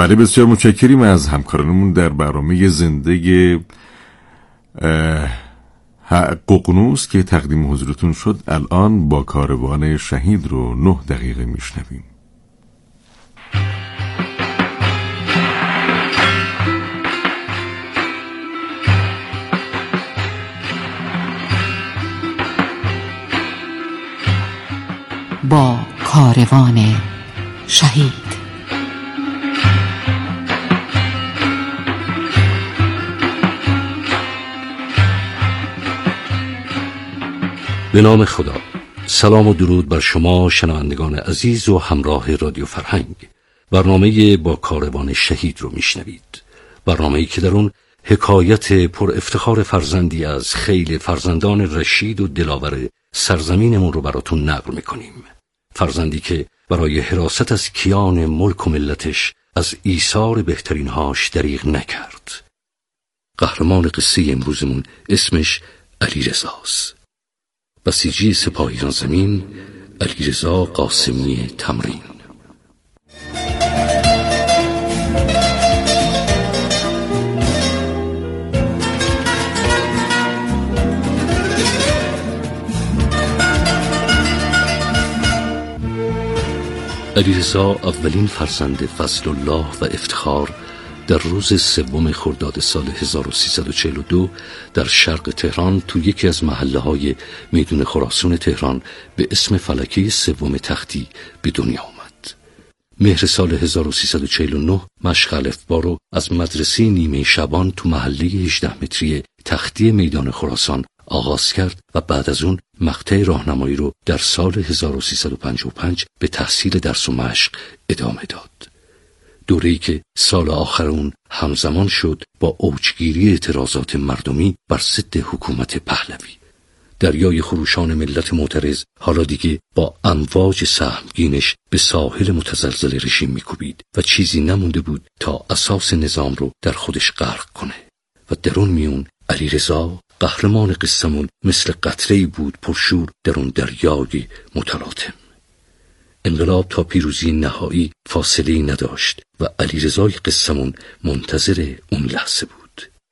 بله، بسیار متشکریم از همکارانمون در برنامه زنده ققنوس که تقدیم حضورتون شد. الان با کاروان شهید رو 9 دقیقه میشنویم. با کاروان شهید. به نام خدا. سلام و درود بر شما شنوندگان عزیز و همراه رادیو فرهنگ. برنامه با کاروان شهید رو میشنوید. برنامه‌ای که در اون حکایت پر افتخار فرزندی از خیل فرزندان رشید و دلاور سرزمینمون رو براتون نقل میکنیم. فرزندی که برای حراست از کیان ملک و ملتش از ایثار بهترینهاش دریغ نکرد. قهرمان قصه امروزمون اسمش علیرضاست. بسیجی سپاهیان زمین علیرضا قاسمی تمرین. علیرضا اولین فرزند فضل الله و افتخار در روز 3 خرداد سال 1342 در شرق تهران تو یکی از محله‌های میدون خراسان تهران به اسم فلکی 3 تختی به دنیا آمد. مهر سال 1349 مشق الفبا رو از مدرسه نیمه شبان تو محله 18 متری تختی میدان خراسان آغاز کرد و بعد از اون مقطع راهنمایی رو در سال 1355 به تحصیل درس و مشق ادامه داد. دوره‌ای که سال آخر اون همزمان شد با اوجگیری اعتراضات مردمی بر ضد حکومت پهلوی. دریای خروشان ملت معترض حالا دیگه با امواج سهمگینش به ساحل متزلزل رژیم میکوبید و چیزی نمونده بود تا اساس نظام رو در خودش غرق کنه. و در اون میون علیرضا قهرمان قصه‌مون مثل قطره‌ای بود پرشور در اون دریای متلاطم. انقلاب تا پیروزی نهایی فاصله‌ای نداشت و علیرضای قصه‌مون منتظر اون لحظه بود.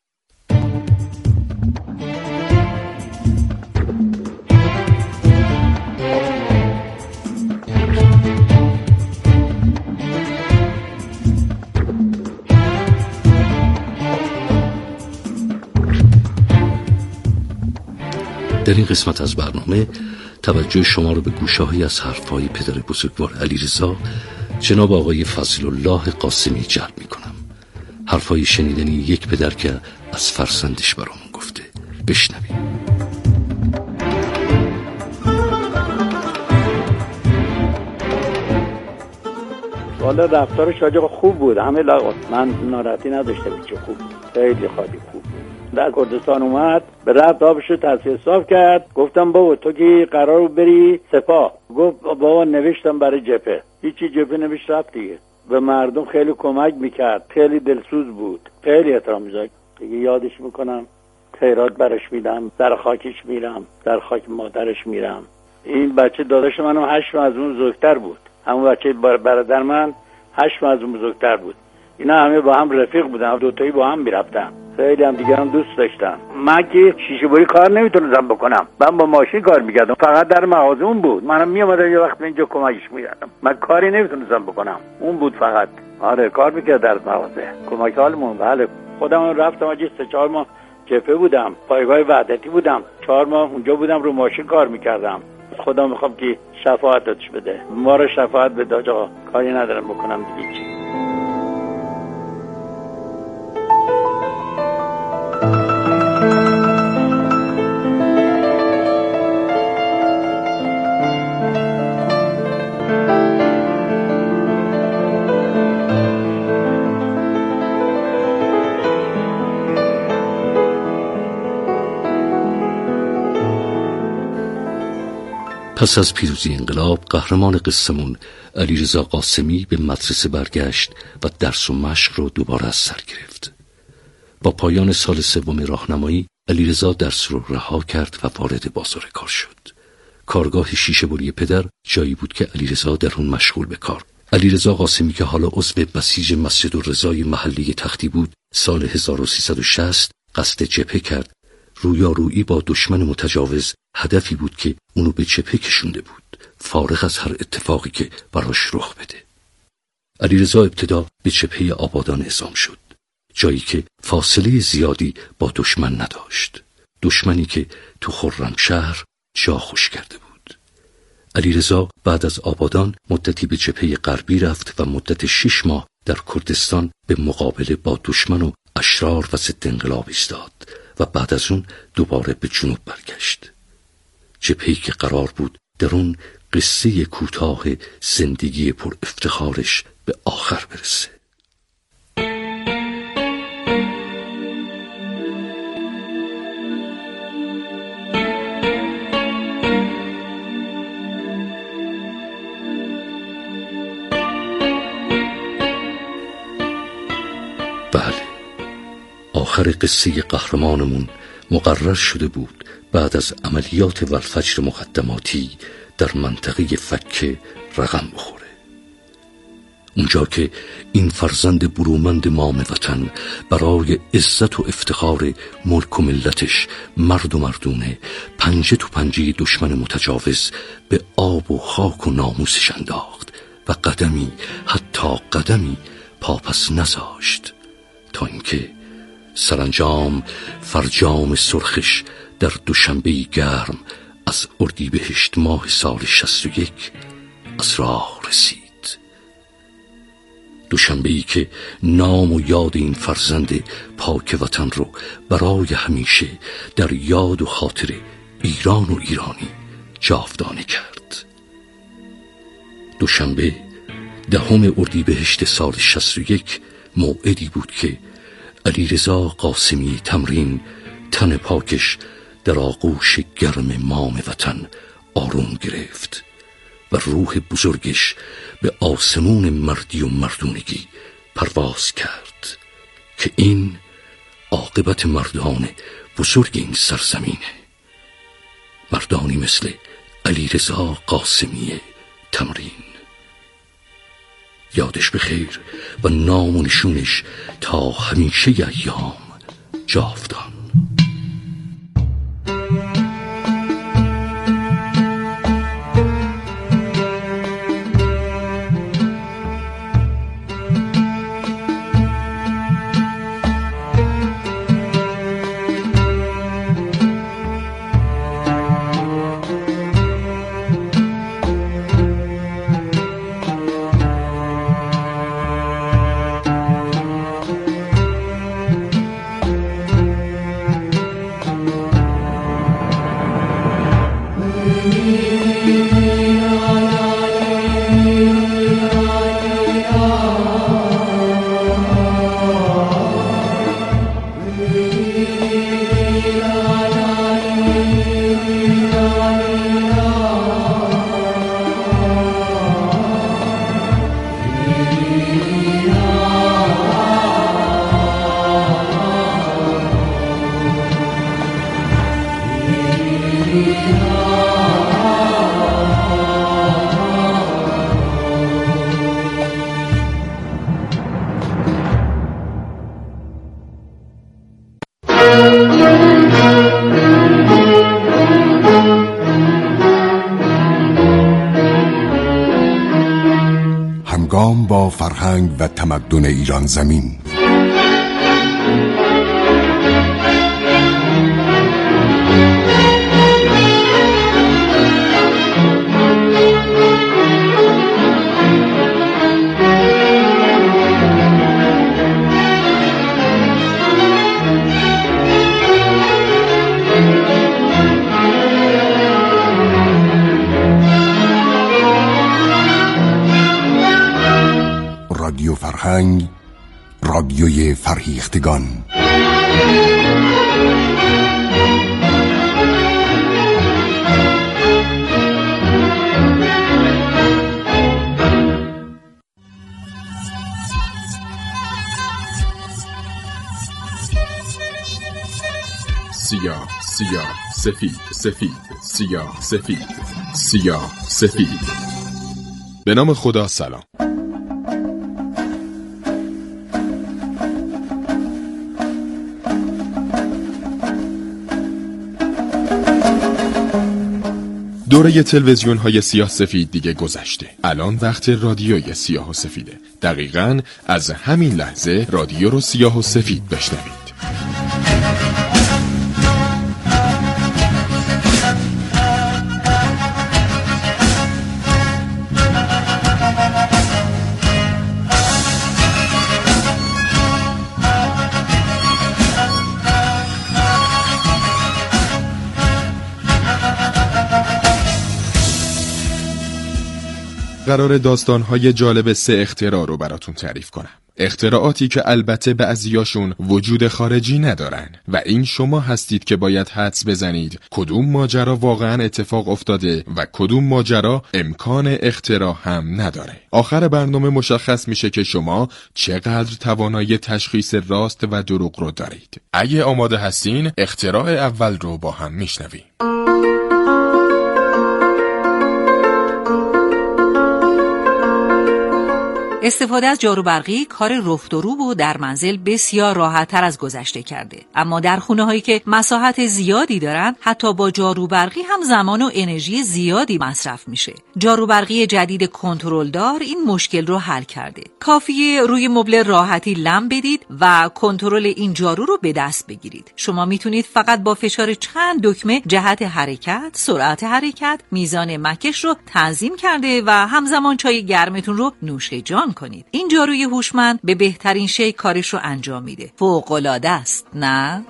در این قسمت از برنامه توجه شما رو به گوشه‌هایی از حرف‌های پدر بزرگوار علیرضا جناب آقای فضل الله قاسمی جلب می‌کنم. حرف‌های شنیدنی یک پدر که از فرزندش برامون گفته. بشنویم. والا رفتارش راجع خوب بود، همه لغات، من ناراحتی نداشتم، چه خوب، خیلی خالی خوب. در کردستان اومد به رفت آبشو تصفیه صاف کرد. گفتم بابا تو که قرار بری سپاه، گفت بابا نوشتم برای جبهه. هیچی جبهه نوشت رفت دیگه. به مردم خیلی کمک میکرد، خیلی دلسوز بود، خیلی احترام میذاشت. دیگه یادش میکنم خیرات براش میدم، در خاکش میرم، در خاک مادرش میرم. این بچه داداش منم 8 ماه از اون بزرگتر بود، همون بچه برادر من 8 ماه از اون بزرگتر بود. اینا همه با هم رفیق بودن، دوتایی با هم میرفتن، خیلی هم دیگه هم دوست داشتن. من که شیشه بوری کار نمیتونستم بکنم، من با ماشین کار میکردم، فقط در مغازه اون بود. منم میومدم یه وقت اینجا کمکش میکردم، من کاری نمیتونستم بکنم، اون بود فقط. آره کار میکرد در مغازه، کمک حالمون. بله خودم رفتم اجی 3-4 ماه جبهه بودم، پایگاه وحدتی بودم، 4 ماه اونجا بودم، رو ماشین کار میکردم. خدا میخوام که شفاعتش بده، ما رو شفاعت بده آقا، کاری ندارم بکنم دیگه چی. پس از پیروزی انقلاب قهرمان قصه‌مون علیرضا قاسمی به مدرسه برگشت و درس و مشق رو دوباره از سر گرفت. با پایان سال 3 راهنمایی علیرضا درس رو رها کرد و وارد بازار کار شد. کارگاه شیشه بری پدر جایی بود که علیرضا در اون مشغول به کار. علیرضا قاسمی که حالا عضو بسیج مسجد الرضای محلی تختی بود، سال 1360 قصد جبهه کرد. رویارویی با دشمن متجاوز هدفی بود که اونو به جبهه کشونده بود، فارغ از هر اتفاقی که براش رخ بده. علیرضا ابتدا به جبهه آبادان اعزام شد، جایی که فاصله زیادی با دشمن نداشت، دشمنی که تو خرمشهر جا خوش کرده بود. علیرضا بعد از آبادان مدتی به جبهه غربی رفت و مدت 6 ماه در کردستان به مقابله با دشمن و اشرار و ضد انقلاب ایستاد و بعد از اون دوباره به جنوب برگشت. جبهه‌ای که قرار بود در اون قصه کوتاه زندگی پر افتخارش به آخر برسه. بله، آخر قصه قهرمانمون مقرر شده بود بعد از عملیات والفجر مقدماتی در منطقه فکه رقم بخوره. اونجا که این فرزند برومند مام وطن برای عزت و افتخار ملک و ملتش مرد و مردونه پنجه تو پنجه دشمن متجاوز به آب و خاک و ناموسش انداخت و قدمی، حتی قدمی پاپس نذاشت، تا اینکه سرانجام فرجام سرخش در دوشنبه‌ای گرم از اردیبهشت ماه سال 61 از راه رسید. دوشنبه‌ای که نام و یاد این فرزند پاک وطن رو برای همیشه در یاد و خاطر ایران و ایرانی جاودانه کرد. دوشنبه 10 اردیبهشت سال 61 موعدی بود که علیرضا قاسمی تمرین تن پاکش در آغوش گرم مام وطن آروم گرفت و روح بزرگش به آسمون مردی و مردونگی پرواز کرد که این عاقبت مردان بزرگ این سرزمینه، مردانی مثل علیرضا قاسمی تمرین. یادش بخیر و نام و نشونش تا همیشه ایام جاودان. همگام با فرهنگ و تمدن ایران زمین. رادیو فرهنگ، رادیوی فرهیختگان. سیاه سیاه، سفید سفید، سیاه سفید، سیاه سفید. به نام خدا. سلام. دوره تلویزیون‌های سیاه سفید دیگه گذشته. الان وقت رادیوی سیاه و سفیده. دقیقاً از همین لحظه رادیو رو سیاه و سفید بشنوید. قرار داستان‌های جالب 3 اختراع رو براتون تعریف کنم. اختراعاتی که البته بعضیاشون وجود خارجی ندارن و این شما هستید که باید حدس بزنید کدوم ماجرا واقعا اتفاق افتاده و کدوم ماجرا امکان اختراع هم نداره. آخر برنامه مشخص میشه که شما چقدر توانایی تشخیص راست و دروغ رو دارید. اگه آماده هستین اختراع اول رو با هم میشنویم. استفاده از جارو برقی کار رفت و روب و در منزل بسیار راحت‌تر از گذشته کرده. اما در خونه‌هایی که مساحت زیادی دارن حتی با جارو برقی هم زمان و انرژی زیادی مصرف میشه. جارو برقی جدید کنترلدار این مشکل رو حل کرده. کافیه روی مبل راحتی لم بدید و کنترل این جارو رو به دست بگیرید. شما میتونید فقط با فشار چند دکمه جهت حرکت، سرعت حرکت، میزان مکش رو تنظیم کرده و همزمان چای گرمتون رو نوش جان کنید. این جاروی هوشمند به بهترین شکل کارش رو انجام میده. فوق‌العاده است، نه؟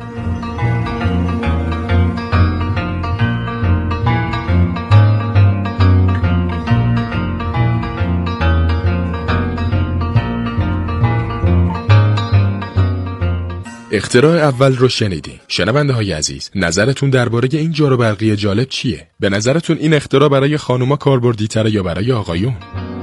اختراع اول رو شنیدین. شنونده های عزیز، نظرتون درباره این جارو برقی جالب چیه؟ به نظرتون این اختراع برای خانوما کاربردی تره یا برای آقایون؟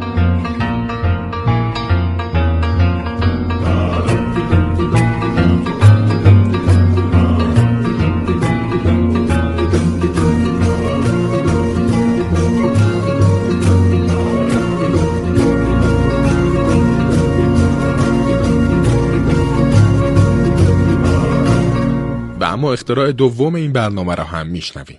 و اما اختراع دوم این برنامه را هم میشنویم.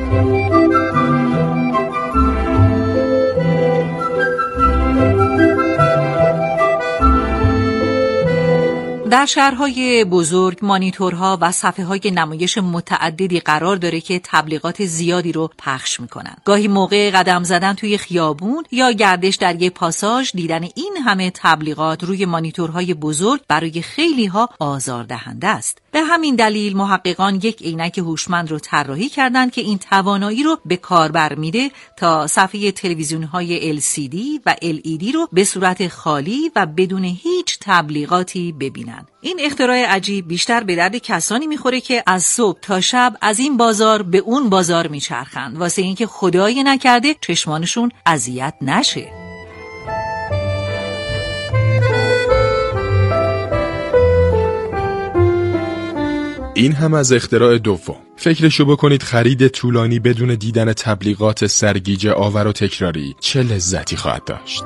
در شهرهای بزرگ مانیتورها و صفحه‌های نمایش متعددی قرار داره که تبلیغات زیادی رو پخش میکنن. گاهی موقع قدم زدن توی خیابون یا گردش در یک پاساژ دیدن این همه تبلیغات روی مانیتورهای بزرگ برای خیلی‌ها آزاردهنده است. به همین دلیل محققان یک عینک هوشمند رو طراحی کردند که این توانایی رو به کاربر میده تا صفحه تلویزیون‌های LCD و LED رو به صورت خالی و بدون هیچ تبلیغاتی ببینن. این اختراع عجیب بیشتر به درد کسانی میخوره که از صبح تا شب از این بازار به اون بازار میچرخند واسه اینکه خدای نکرده چشمانشون اذیت نشه. این هم از اختراع دوم. فکرشو بکنید خرید طولانی بدون دیدن تبلیغات سرگیجه آور و تکراری چه لذتی خواهد داشت.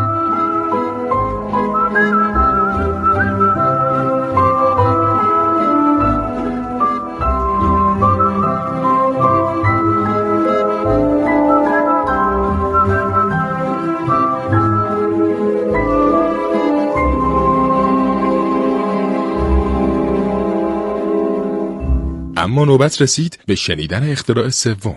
اما نوبت رسید به شنیدن اختراع سوم.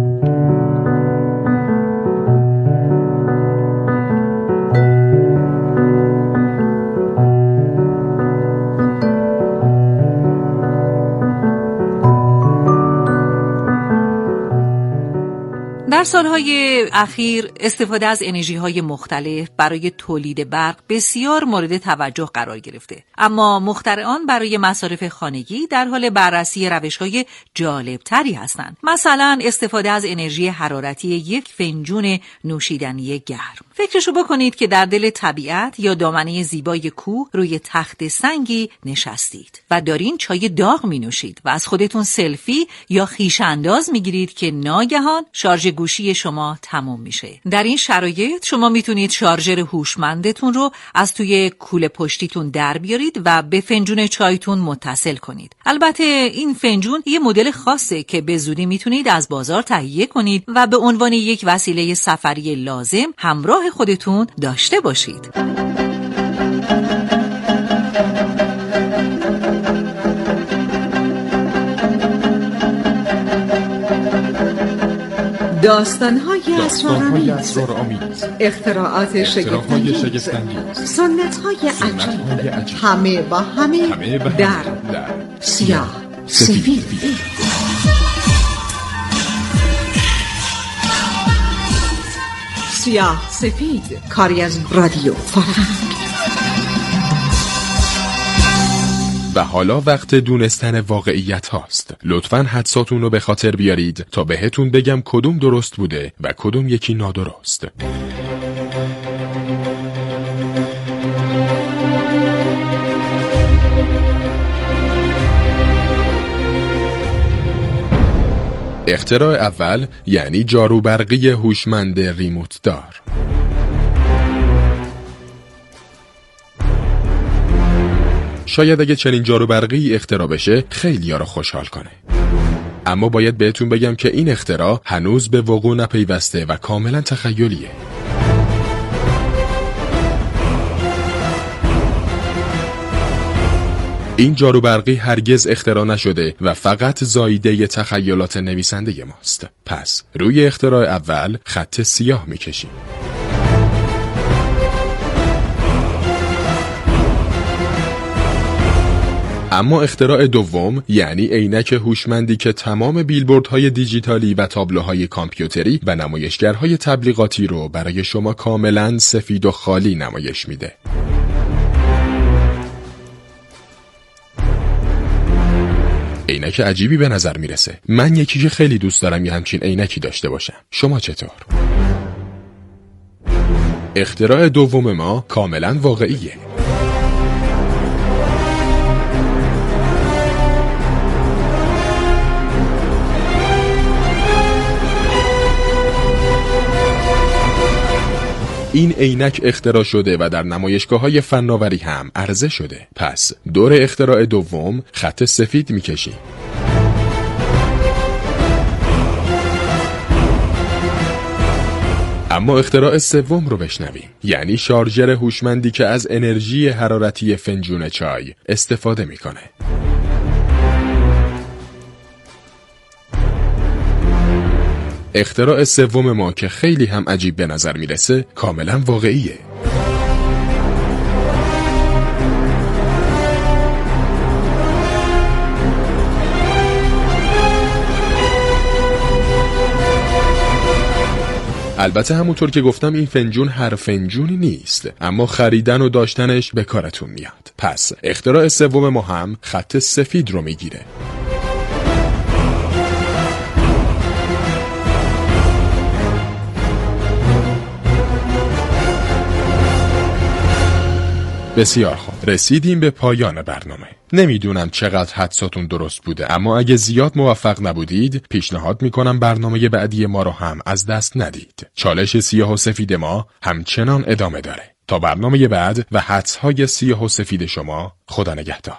در سالهای اخیر استفاده از انرژی‌های مختلف برای تولید برق بسیار مورد توجه قرار گرفته. اما مخترعان برای مصارف خانگی در حال بررسی روش‌های جالب‌تری هستند. مثلا استفاده از انرژی حرارتی یک فنجون نوشیدنی گرم. فکرشو بکنید که در دل طبیعت یا دامنه زیبای کوه روی تخت سنگی نشستید و دارین چای داغ می‌نوشید و از خودتون سلفی یا خویش انداز می‌گیرید که ناگهان شارژ گوشی گوشی شما تموم میشه. در این شرایط شما میتونید شارژر هوشمندتون رو از توی کوله پشتیتون در بیارید و به فنجون چایتون متصل کنید. البته این فنجون یه مدل خاصه که به زودی میتونید از بازار تهیه کنید و به عنوان یک وسیله سفری لازم همراه خودتون داشته باشید. داستان‌های اسرارآمیز، اختراعات شگفت‌انگیز، سنت‌های عجیب، همه با همه در سیاه سفید. سیاه سفید، کاری از رادیو فرهنگ. و حالا وقت دونستن واقعیت هاست. لطفاً حدساتون رو به خاطر بیارید تا بهتون بگم کدوم درست بوده و کدوم یکی نادرست. اختراع اول یعنی جاروبرقی هوشمند ریموت دار. شاید اگه چنین جاروبرقی اختراع بشه خیلی‌ها رو خوشحال کنه. اما باید بهتون بگم که این اختراع هنوز به وقوع نپیوسته و کاملا تخیلیه. این جاروبرقی هرگز اختراع نشده و فقط زاییده تخیلات نویسنده ماست. پس روی اختراع اول خط سیاه میکشیم. اما اختراع دوم یعنی عینک هوشمندی که تمام بیلبوردهای دیجیتالی و تابلوهای کامپیوتری و نمایشگرهای تبلیغاتی رو برای شما کاملا سفید و خالی نمایش میده. عینک عجیبی به نظر میرسه. من یکی که خیلی دوست دارم یه همچین عینکی داشته باشم. شما چطور؟ اختراع دوم ما کاملا واقعیه. این عینک اختراع شده و در نمایشگاه‌های فناوری هم عرضه شده. پس دور اختراع دوم خط سفید می‌کشیم. اما اختراع سوم رو بشنویم، یعنی شارژر هوشمندی که از انرژی حرارتی فنجون چای استفاده می‌کنه. اختراع سوم ما که خیلی هم عجیب به نظر میرسه کاملا واقعیه. البته همونطور که گفتم این فنجون هر فنجونی نیست، اما خریدن و داشتنش به کارتون میاد. پس اختراع سوم ما هم خط سفید رو میگیره. بسیار خوب، رسیدیم به پایان برنامه. نمیدونم چقدر حدساتون درست بوده، اما اگه زیاد موفق نبودید پیشنهاد میکنم برنامه بعدی ما رو هم از دست ندید. چالش سیاه و سفید ما همچنان ادامه داره. تا برنامه بعد و حدس‌های سیاه و سفید شما، خدا نگهدار.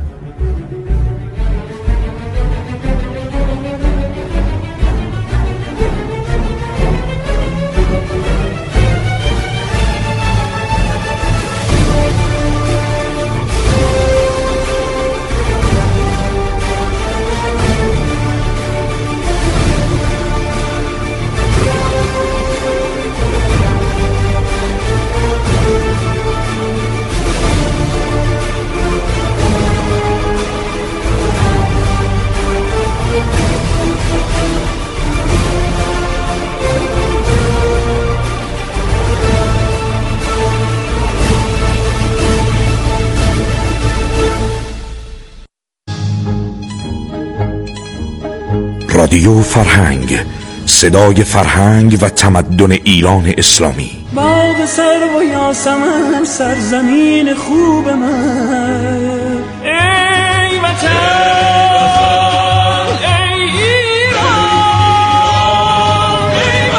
رادیو فرهنگ، صدای فرهنگ و تمدن ایران اسلامی. باغ سرو و یاسمن، سرزمین خوب من، ای وطن، ای ایران، ای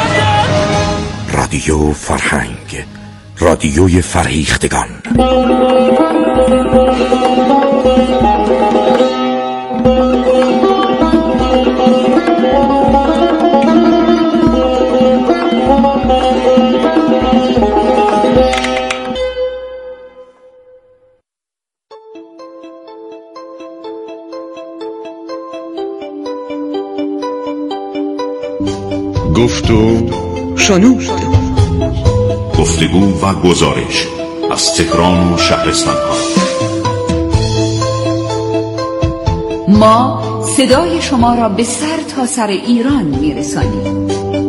رادیو فرهنگ، رادیوی فرهیختگان. گفت و شنود. گفتگو و گزارش از تهران و شهرستان‌ها. ما صدای شما را به سر تا سر ایران میرسانیم.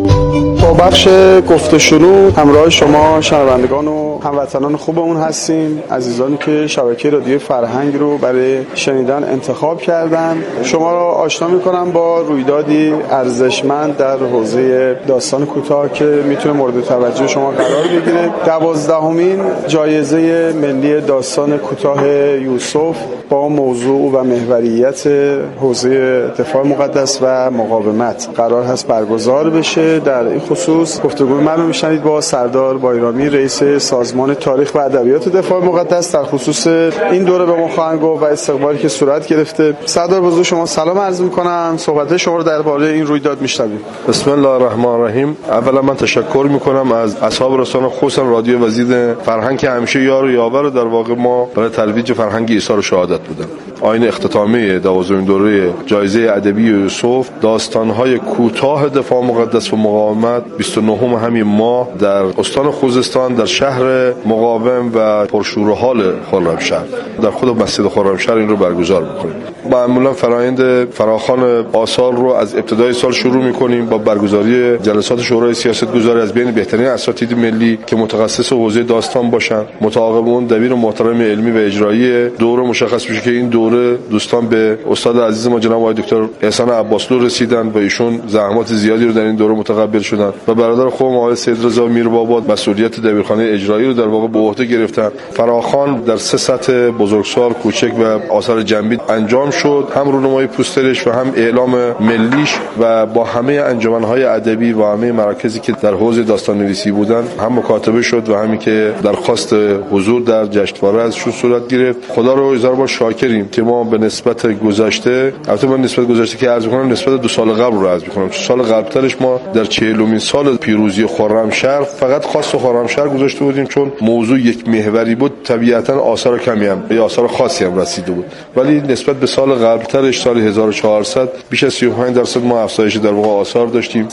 با بخش گفت و شنود همراه شما شنوندگان و هموطنان خوبمون هستیم، عزیزانی که شبکه رادیو فرهنگ رو برای شنیدن انتخاب کردن. شما را آشنا می‌کنم با رویدادی ارزشمند در حوزه داستان کوتاه که میتونه مورد توجه شما قرار بگیره. 12مین جایزه ملی داستان کوتاه یوسف با موضوع و محوریت حوزه دفاع مقدس و مقاومت قرار هست برگزار بشه. در این خصوص گفتگوی من رو میشنید با سردار بایرامی، رئیس سازمان تاریخ و ادبیات دفاع مقدس در خصوص این دوره به ما خواهند گفت و استقبالی که صورت گرفته. سردار بزرگ شما سلام عرض می‌کنم، صحبت شما رو درباره این رویداد میشنویم. بسم الله الرحمن الرحیم. اولا من تشکر می‌کنم از اصحاب رسانه، خصوصا رادیو وزیر فرهنگ که همیشه یار و یاور در واقع ما برای ترویج فرهنگ ایثار و شهادت بودن. آیین اختتامی 12مین دوره جایزه ادبی یوسف، داستان‌های کوتاه دفاع مقدس و مقاومت 29 همین ماه در استان خوزستان در شهر مقاوم و پرشور و حال خرمشهر در خود مسجد خرمشهر این رو برگزار می‌کنیم. معمولا فرآیند فراخوان آثار رو از ابتدای سال شروع می‌کنیم با برگزاری جلسات شورای سیاست‌گذاری از بین بهترین اساتید ملی که متخصص حوزه داستان باشن. متعاقب اون دبیر محترم علمی و اجرایی دوره مشخص میشه که این دوره دوستان به استاد عزیز ما جناب آقای دکتر احسان عباسلو رسیدن و ایشون زحمات زیادی رو در این دوره متقبل شدن و برادر خودم آقای سید رضا میرباباد مسئولیت دبیرخانه اجرایی رو در واقع به عهده گرفتن. فراخوان در 3 سطح بزرگسال، کوچک و آثار جنبی انجام شد، هم رونمایی پوسترش و هم اعلام ملیش و با همه انجمن‌های ادبی و همه مراکزی که در حوزه داستان نویسی بودن هم مکاتبه شد و همین که درخواست حضور در جشنواره ازشون صورت گرفت. خدا رو هزار بار شاکریم که ما به نسبت گذشته، البته من نسبت گذشته که عرض می‌کنم نسبت 2 سال قبل رو عرض می‌کنم، سال قبل‌ترش ما در 40مین سال پیروزی خرمشهر فقط خاص خرمشهر گذاشته بودیم چون موضوع یک محوری بود. طبیعتاً آثار کمی هم یا آثار خاصی هم رسیده بود، ولی نسبت به سال قبل‌ترش سال 1400 بیش از 35% ما افزایش در واقع آثار داشتیم.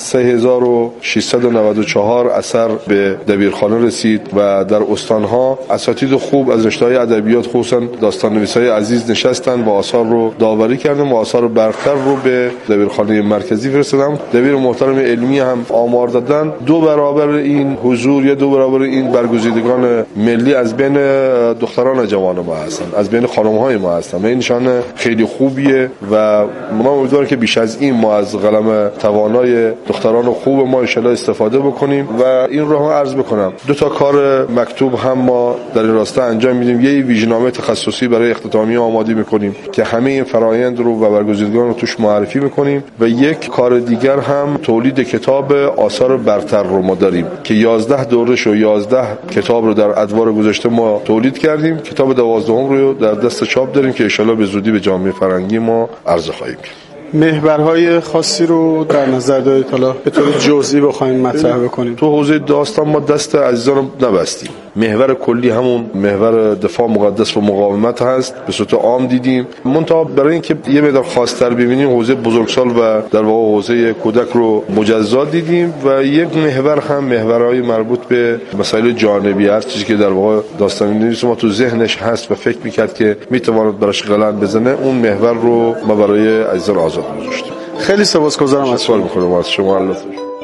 3694 اثر به دبیرخانه رسید و در استان‌ها اساتید خوب از رشته‌های ادبیات خصوصاً داستان‌نویسای عزیز نشستن و آثار رو داوری کردن و آثار برتر رو به دبیرخانه مرکزی فرستادن. دبیر محترم علمی هم آمار دادن 2 برابر این حضور یا 2 برابر این برگزیدگان ملی از بین دختران جوان ما هستن، از بین خانم‌های ما هستن. این نشانه خیلی خوبیه و ما امیدوارم که بیش از این ما از قلم توانای دختران خوب ما ان شاءالله استفاده بکنیم و این رو هم عرض بکنم 2 تا کار مکتوب هم ما در این راستا انجام میدیم. یه ویژنامه تخصصی برای اختتامیه آماده میکنیم که همه این فرآیند رو و برگزیدگان رو توش معرفی میکنیم و یک کار دیگر هم تولید کتاب آثار برتر رو ما داریم که 11 دورش و 11 کتاب رو در ادوار گذشته ما تولید کردیم. کتاب 12م رو در دست چاپ داریم که ان شاءالله به زودی به جامعه فرهنگی ما عرضه خواهیم کرد. محورهای خاصی رو در نظر دارید حالا به طور جزئی بخوایم مطرح بکنیم؟ تو حوزه داستان ما دست عزیزان رو نبستیم. محور کلی همون محور دفاع مقدس و مقاومت هست، به صورت عام دیدیم. منتها برای اینکه یه مقدار خاص‌تر ببینیم حوزه بزرگسال و در واقع حوزه کودک رو مجزا دیدیم و یک محور هم محورهای مربوط به مسائل جانبی، هر چیزی که در واقع داستان‌نویس ما تو ذهنش هست و فکر می‌کرد که می‌تواند براش قلم بزنه، اون محور رو ما برای عزیزان آزاد گذاشتیم. خیلی سپاسگزارم از سوال می‌کنم از شما. الله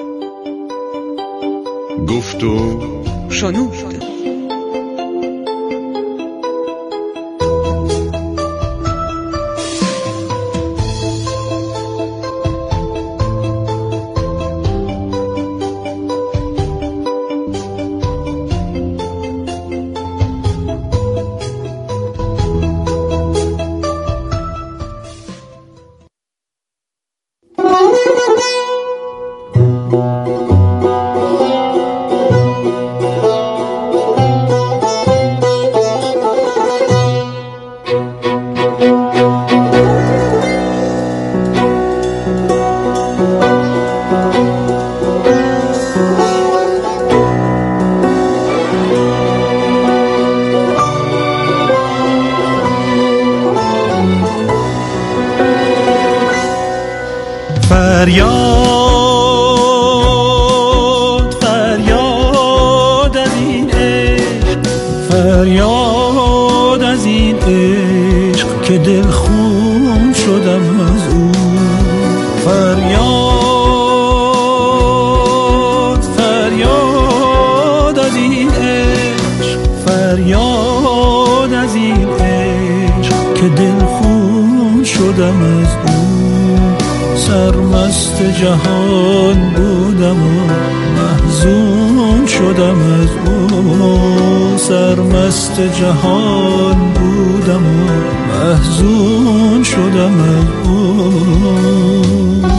گفت و شنود. از این عشق، فریاد از این عشق که دلخون شدم از اون. سرمست جهان بودم و محزون شدم از اون. سرمست جهان بودم و محزون شدم از اون.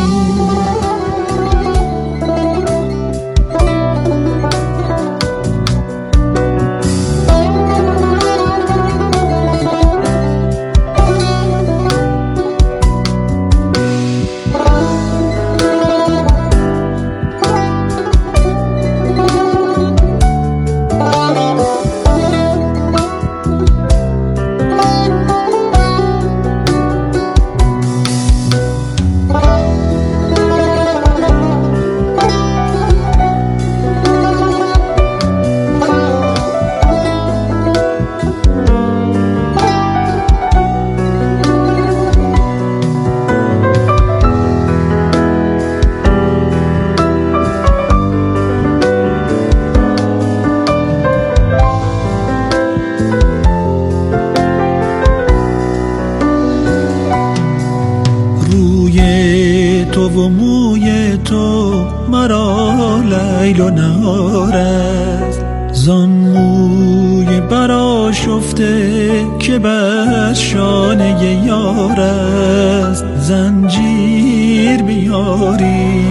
تو و موی تو مرا لیل و نهار است، زان موی برآشفته که بر شانه یار است. زنجیر بیاری،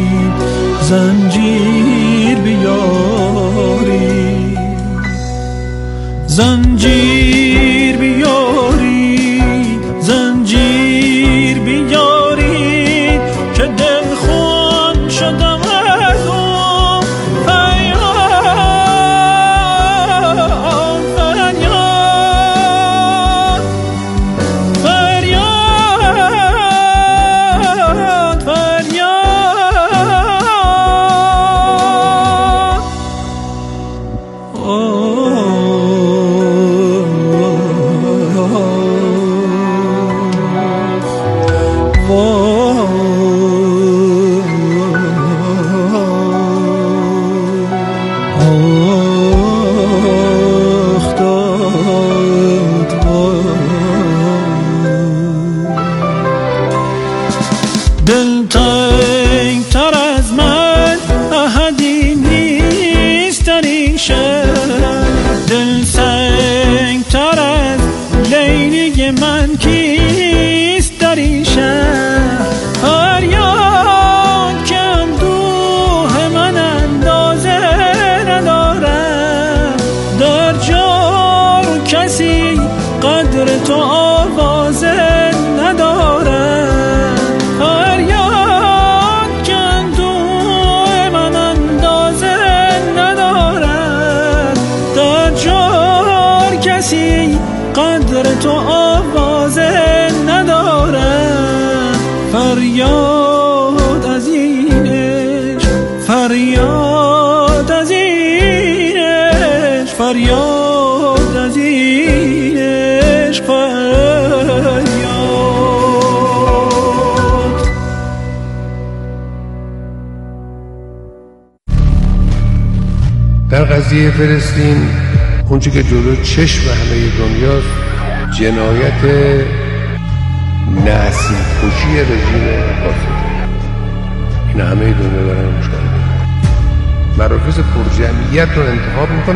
زنجیر بیاری، زنجیر بیاری، زنجیر بیاری که دل خون شدم از اون. فریاد فریاد فریاد دلتنگ تر از من احدی نیست در این شهر، دلتنگ تر از لیلی من کیست در این شهر. فریاد که اندوه من اندازه ندارد، در جار کسی قدر تو آوازه ندارد. قدر تو آوازه ندارد. فریاد از این عشق، فریاد از این عشق، فریاد از این عشق، فریاد. در قضیه فلسطین اونچه که جلو چشم همه دنیاست جنایت نسل کشی رژیم قاسم. این همه دنیا دارن مشاهده. مراکز پرجمعیت رو انتخاب میکنن